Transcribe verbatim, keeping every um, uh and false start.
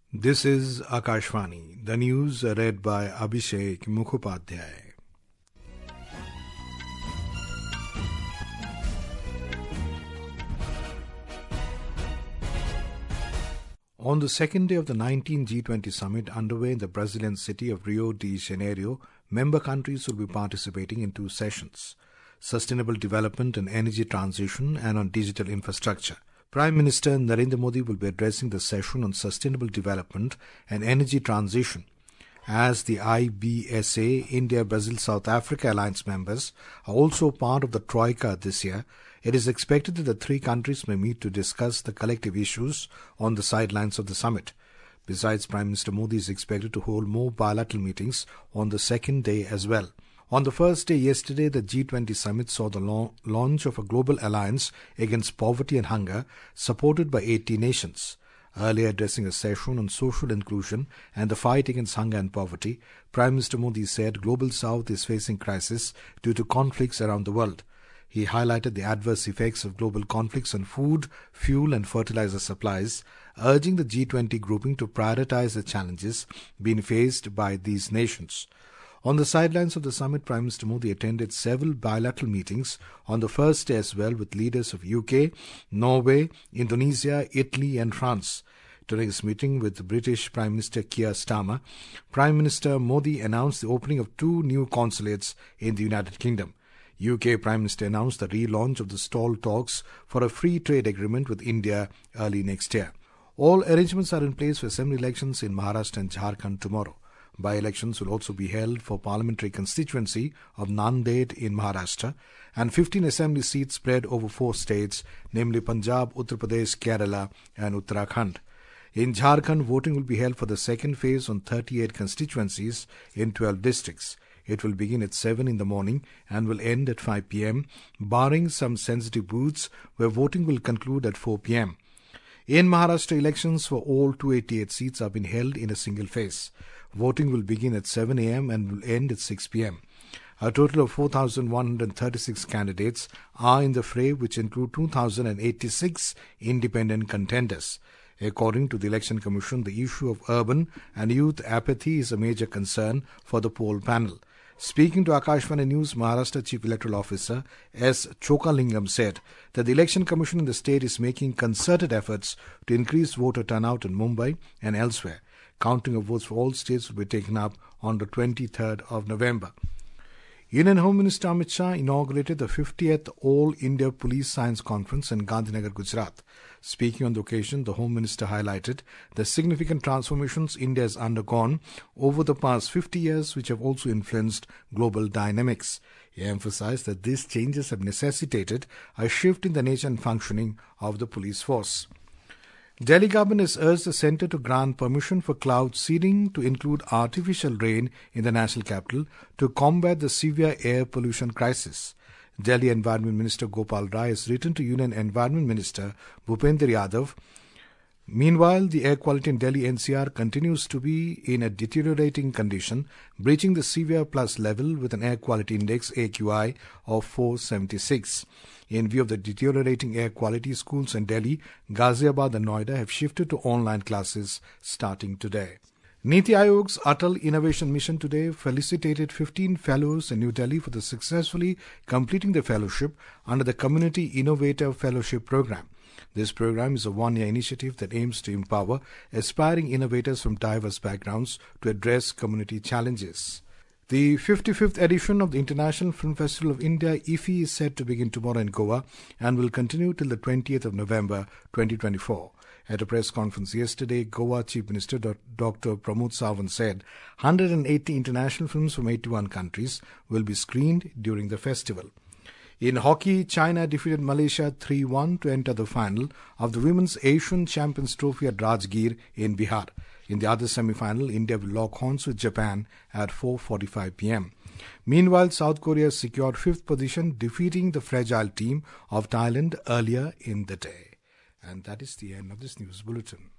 This is Akashvani, the news read by Abhishek Mukhopadhyay. On the second day of the nineteenth G twenty summit underway in the Brazilian city of Rio de Janeiro, member countries will be participating in two sessions: sustainable development and energy transition, and on digital infrastructure. Prime Minister Narendra Modi will be addressing the session on sustainable development and energy transition. As the I B S A, India, Brazil, South Africa alliance members are also part of the Troika this year, it is expected that the three countries may meet to discuss the collective issues on the sidelines of the summit. Besides, Prime Minister Modi is expected to hold more bilateral meetings on the second day as well. On the first day yesterday, the G twenty summit saw the la- launch of a global alliance against poverty and hunger, supported by eighty nations. Earlier addressing a session on social inclusion and the fight against hunger and poverty, Prime Minister Modi said Global South is facing crisis due to conflicts around the world. He highlighted the adverse effects of global conflicts on food, fuel and fertilizer supplies, urging the G twenty grouping to prioritize the challenges being faced by these nations. On the sidelines of the summit, Prime Minister Modi attended several bilateral meetings on the first day as well with leaders of U K, Norway, Indonesia, Italy and France. During his meeting with British Prime Minister Keir Starmer, Prime Minister Modi announced the opening of two new consulates in the United Kingdom. U K Prime Minister announced the relaunch of the stalled talks for a free trade agreement with India early next year. All arrangements are in place for assembly elections in Maharashtra and Jharkhand tomorrow. By-elections will also be held for parliamentary constituency of Nanded in Maharashtra and fifteen assembly seats spread over four states, namely Punjab, Uttar Pradesh, Kerala and Uttarakhand. In Jharkhand, voting will be held for the second phase on thirty-eight constituencies in twelve districts. It will begin at seven in the morning and will end at five p.m., barring some sensitive booths where voting will conclude at four p.m. In Maharashtra, elections for all two hundred eighty-eight seats have been held in a single phase. Voting will begin at seven a.m. and will end at six p.m. A total of four thousand one hundred thirty-six candidates are in the fray, which include two thousand eighty-six independent contenders. According to the Election Commission, the issue of urban and youth apathy is a major concern for the poll panel. Speaking to Akashvani News, Maharashtra Chief Electoral Officer S. Chokalingam said that the Election Commission in the state is making concerted efforts to increase voter turnout in Mumbai and elsewhere. Counting of votes for all states will be taken up on the twenty-third of November. Union Home Minister Amit Shah inaugurated the fiftieth All India Police Science Conference in Gandhinagar, Gujarat. Speaking on the occasion, the Home Minister highlighted the significant transformations India has undergone over the past fifty years, which have also influenced global dynamics. He emphasized that these changes have necessitated a shift in the nature and functioning of the police force. Delhi government has urged the centre to grant permission for cloud seeding to include artificial rain in the national capital to combat the severe air pollution crisis. Delhi Environment Minister Gopal Rai has written to Union Environment Minister Bhupender Yadav. Meanwhile, the air quality in Delhi N C R continues to be in a deteriorating condition, breaching the severe plus level with an air quality index A Q I of four seventy-six. In view of the deteriorating air quality, schools in Delhi, Ghaziabad and Noida have shifted to online classes starting today. Niti Aayog's Atal Innovation Mission today felicitated fifteen fellows in New Delhi for the successfully completing the fellowship under the Community Innovator Fellowship Program. This program is a one-year initiative that aims to empower aspiring innovators from diverse backgrounds to address community challenges. The fifty-fifth edition of the International Film Festival of India, I F F I, is set to begin tomorrow in Goa and will continue till the twentieth of November twenty twenty-four. At a press conference yesterday, Goa Chief Minister Doctor Pramod Sawant said one hundred eighty international films from eighty-one countries will be screened during the festival. In hockey, China defeated Malaysia three one to enter the final of the Women's Asian Champions Trophy at Rajgir in Bihar. In the other semi-final, India will lock horns with Japan at four forty-five p.m. Meanwhile, South Korea secured fifth position, defeating the fragile team of Thailand earlier in the day. And that is the end of this news bulletin.